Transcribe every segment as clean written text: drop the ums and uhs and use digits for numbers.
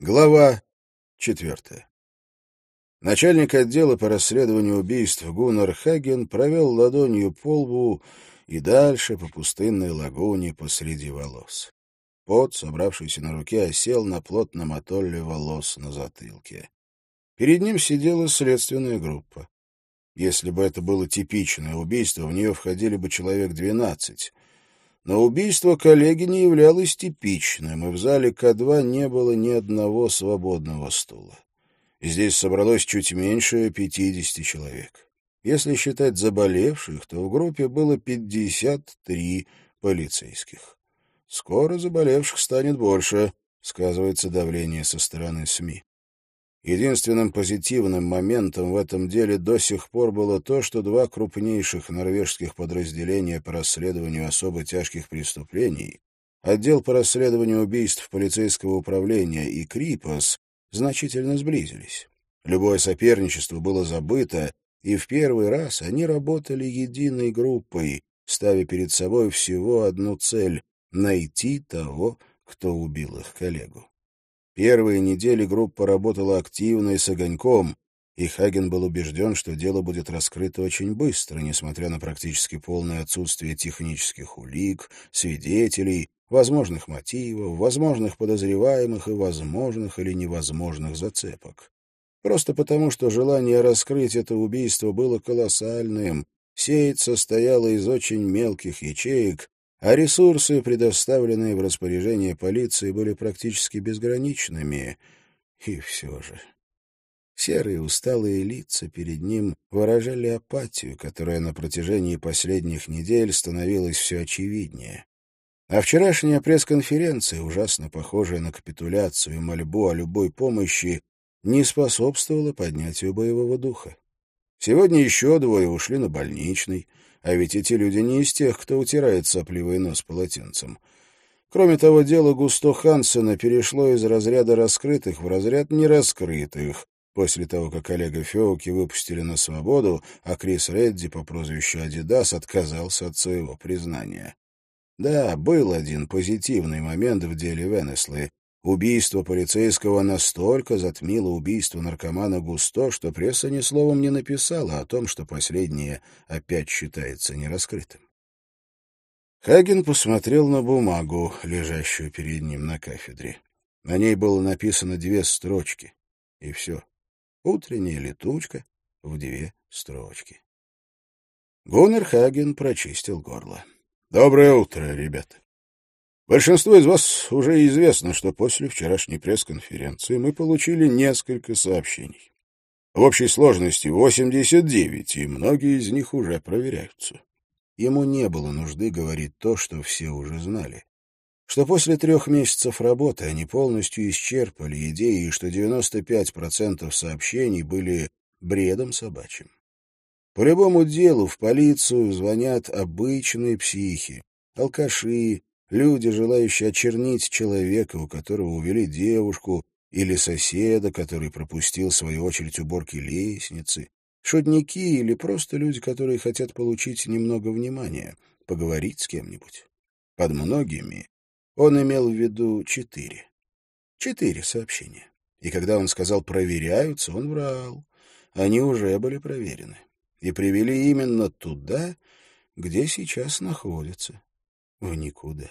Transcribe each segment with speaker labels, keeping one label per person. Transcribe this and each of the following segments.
Speaker 1: Глава 4. Начальник отдела по расследованию убийств Гуннар Хаген провел ладонью по лбу и дальше по пустынной лагуне посреди волос. Пот, собравшийся на руке, осел на плотном атолле волос на затылке. Перед ним сидела следственная группа. Если бы это было типичное убийство, в нее входили бы человек 12. Но убийство коллеги не являлось типичным, и в зале К2 не было ни одного свободного стула. Здесь собралось чуть меньше 50 человек. Если считать заболевших, то в группе было 53 полицейских. Скоро заболевших станет больше, сказывается давление со стороны СМИ. Единственным позитивным моментом в этом деле до сих пор было то, что два крупнейших норвежских подразделения по расследованию особо тяжких преступлений, отдел по расследованию убийств полицейского управления и Крипос, значительно сблизились. Любое соперничество было забыто, и в первый раз они работали единой группой, ставя перед собой всего одну цель — найти того, кто убил их коллегу. Первые недели группа работала активно и с огоньком, и Хаген был убежден, что дело будет раскрыто очень быстро, несмотря на практически полное отсутствие технических улик, свидетелей, возможных мотивов, возможных подозреваемых и возможных или невозможных зацепок. Просто потому, что желание раскрыть это убийство было колоссальным, сеть состояла из очень мелких ячеек, а ресурсы, предоставленные в распоряжение полиции, были практически безграничными. И все же серые усталые лица перед ним выражали апатию, которая на протяжении последних недель становилась все очевиднее. А вчерашняя пресс-конференция, ужасно похожая на капитуляцию и мольбу о любой помощи, не способствовала поднятию боевого духа. Сегодня еще двое ушли на больничный, а ведь эти люди не из тех, кто утирает сопливый нос полотенцем. Кроме того, дело Густо Хансена перешло из разряда раскрытых в разряд нераскрытых, после того, как Олега Феуки выпустили на свободу, а Крис Редди по прозвищу Адидас отказался от своего признания. Да, был один позитивный момент в деле Венеслы. Убийство полицейского настолько затмило убийство наркомана Густо, что пресса ни словом не написала о том, что последнее опять считается нераскрытым. Хаген посмотрел на бумагу, лежащую перед ним на кафедре. На ней было написано 2 строчки. И все. Утренняя летучка в 2 строчки. Гуннар Хаген прочистил горло. «Доброе утро, ребята. Большинству из вас уже известно, что после вчерашней пресс-конференции мы получили несколько сообщений. В общей сложности 89, и многие из них уже проверяются». Ему не было нужды говорить то, что все уже знали. Что после 3 месяцев работы они полностью исчерпали идеи, и что 95% сообщений были бредом собачьим. По любому делу в полицию звонят обычные психи, алкаши, люди, желающие очернить человека, у которого увели девушку, или соседа, который пропустил свою очередь уборки лестницы, шутники или просто люди, которые хотят получить немного внимания, поговорить с кем-нибудь. Под многими он имел в виду 4. 4 сообщения. И когда он сказал «проверяются», он врал. Они уже были проверены и привели именно туда, где сейчас находятся. В никуда.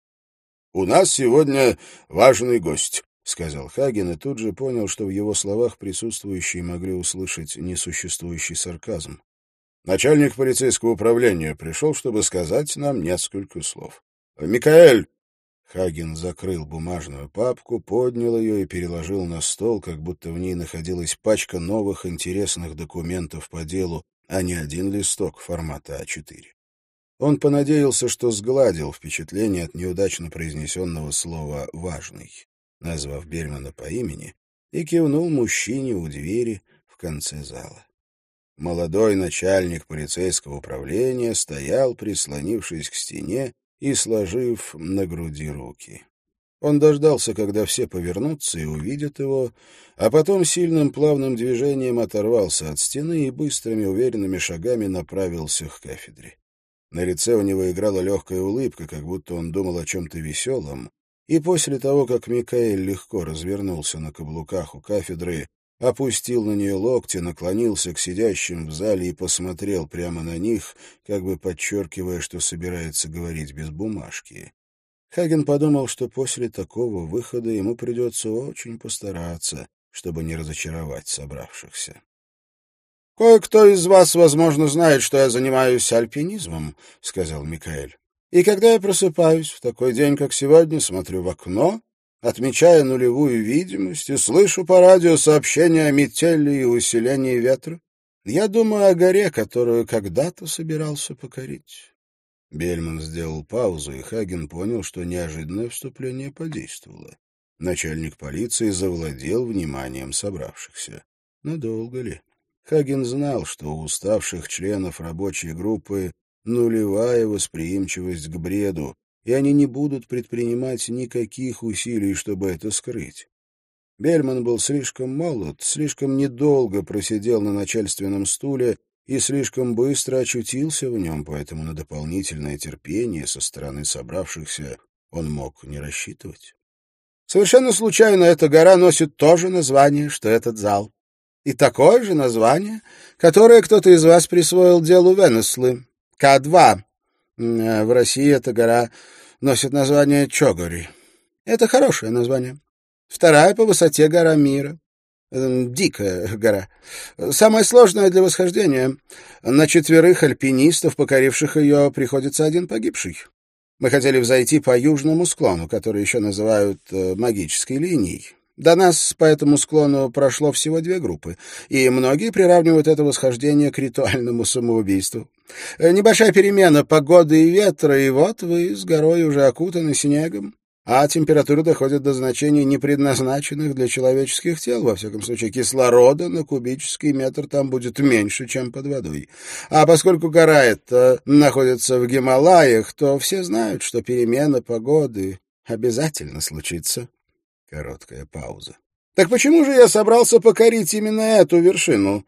Speaker 1: «У нас сегодня важный гость», — сказал Хаген, и тут же понял, что в его словах присутствующие могли услышать несуществующий сарказм. «Начальник полицейского управления пришел, чтобы сказать нам несколько слов. Микаэль!» Хаген закрыл бумажную папку, поднял ее и переложил на стол, как будто в ней находилась пачка новых интересных документов по делу, а не один листок формата А4. Он понадеялся, что сгладил впечатление от неудачно произнесенного слова «важный», назвав Бельмана по имени, и кивнул мужчине у двери в конце зала. Молодой начальник полицейского управления стоял, прислонившись к стене и сложив на груди руки. Он дождался, когда все повернутся и увидят его, а потом сильным плавным движением оторвался от стены и быстрыми уверенными шагами направился к кафедре. На лице у него играла легкая улыбка, как будто он думал о чем-то веселом, и после того, как Микаэль легко развернулся на каблуках у кафедры, опустил на нее локти, наклонился к сидящим в зале и посмотрел прямо на них, как бы подчеркивая, что собирается говорить без бумажки. Хаген подумал, что после такого выхода ему придется очень постараться, чтобы не разочаровать собравшихся. «Кое-кто из вас, возможно, знает, что я занимаюсь альпинизмом», — сказал Микаэль. «И когда я просыпаюсь в такой день, как сегодня, смотрю в окно, отмечая нулевую видимость и слышу по радио сообщения о метели и усилении ветра, я думаю о горе, которую когда-то собирался покорить». Бельман сделал паузу, и Хаген понял, что неожиданное вступление подействовало. Начальник полиции завладел вниманием собравшихся. Надолго ли? Хаген знал, что у уставших членов рабочей группы нулевая восприимчивость к бреду, и они не будут предпринимать никаких усилий, чтобы это скрыть. Бельман был слишком молод, слишком недолго просидел на начальственном стуле и слишком быстро очутился в нем, поэтому на дополнительное терпение со стороны собравшихся он мог не рассчитывать. Совершенно случайно эта гора носит то же название, что этот зал. И такое же название, которое кто-то из вас присвоил делу Венеслы. К2. В России эта гора носит название Чогори. Это хорошее название. Вторая по высоте гора мира. Дикая гора. Самая сложная для восхождения. На 4 альпинистов, покоривших ее, приходится 1 погибший. Мы хотели взойти по южному склону, который еще называют магической линией. До нас по этому склону прошло всего 2 группы, и многие приравнивают это восхождение к ритуальному самоубийству. Небольшая перемена погоды и ветра, и вот вы с горой уже окутаны снегом, а температура доходит до значений, не предназначенных для человеческих тел. Во всяком случае, кислорода на кубический метр там будет меньше, чем под водой. А поскольку гора эта находится в Гималаях, то все знают, что перемена погоды обязательно случится. Короткая пауза. «Так почему же я собрался покорить именно эту вершину?»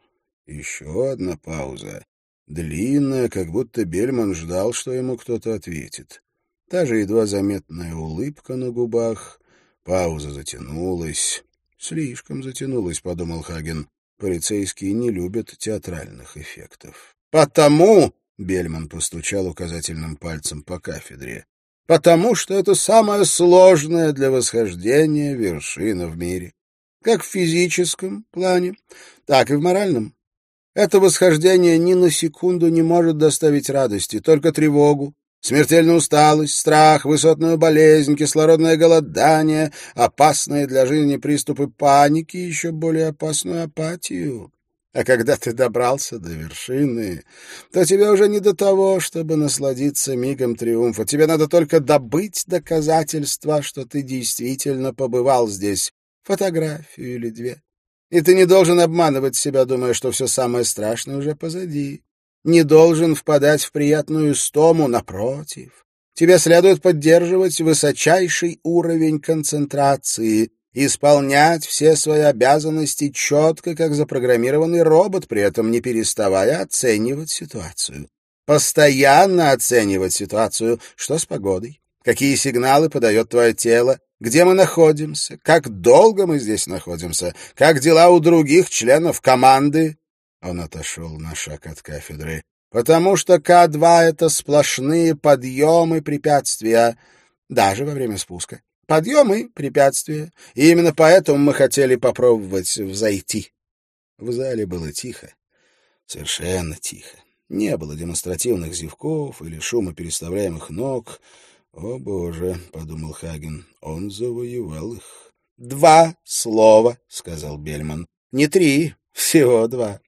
Speaker 1: Еще одна пауза. Длинная, как будто Бельман ждал, что ему кто-то ответит. Та же едва заметная улыбка на губах. Пауза затянулась. «Слишком затянулась», — подумал Хаген. «Полицейские не любят театральных эффектов». «Потому...» — Бельман постучал указательным пальцем по кафедре. «Потому что это самая сложная для восхождения вершина в мире. Как в физическом плане, так и в моральном. Это восхождение ни на секунду не может доставить радости, только тревогу, смертельную усталость, страх, высотную болезнь, кислородное голодание, опасные для жизни приступы паники и еще более опасную апатию. А когда ты добрался до вершины, то тебе уже не до того, чтобы насладиться мигом триумфа. Тебе надо только добыть доказательства, что ты действительно побывал здесь, фотографию или 2. И ты не должен обманывать себя, думая, что все самое страшное уже позади. Не должен впадать в приятную истому, напротив. Тебе следует поддерживать высочайший уровень концентрации, исполнять все свои обязанности четко, как запрограммированный робот, при этом не переставая оценивать ситуацию. Постоянно оценивать ситуацию. Что с погодой? Какие сигналы подает твое тело? Где мы находимся? Как долго мы здесь находимся? Как дела у других членов команды? Он отошел на шаг от кафедры. Потому что К2 — это сплошные подъемы препятствия, даже во время спуска. Подъемы, препятствия. И именно поэтому мы хотели попробовать взойти. В зале было тихо. Совершенно тихо. Не было демонстративных зевков или шума переставляемых ног. «О, Боже!» — подумал Хаген. «Он завоевал их». 2 слова, — сказал Бельман. Не 3, всего 2.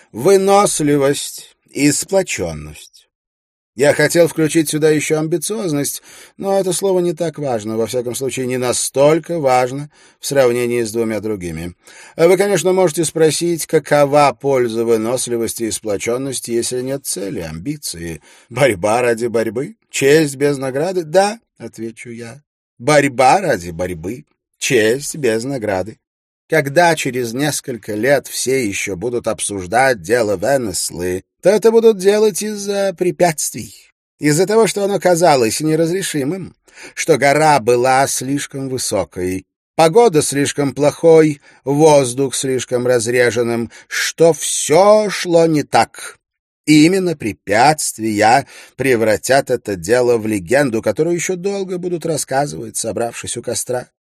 Speaker 1: Выносливость и сплоченность. Я хотел включить сюда еще амбициозность, но это слово не так важно, во всяком случае не настолько важно в сравнении с 2 другими. Вы, конечно, можете спросить, какова польза выносливости и сплоченности, если нет цели, амбиции? Борьба ради борьбы? Честь без награды? Да, отвечу я. Борьба ради борьбы. Честь без награды. Когда через несколько лет все еще будут обсуждать дело Венеслы, то это будут делать из-за препятствий.
Speaker 2: Из-за того, что оно казалось неразрешимым, что гора была слишком высокой, погода слишком плохой, воздух слишком разреженным, что все шло не так. И именно препятствия превратят это дело в легенду, которую еще долго будут рассказывать, собравшись у костра.